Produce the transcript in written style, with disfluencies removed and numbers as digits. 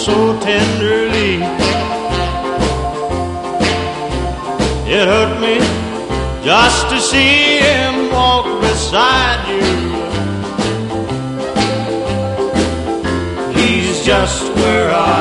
so tenderly. It hurt me just to see him walk beside you. He's just where I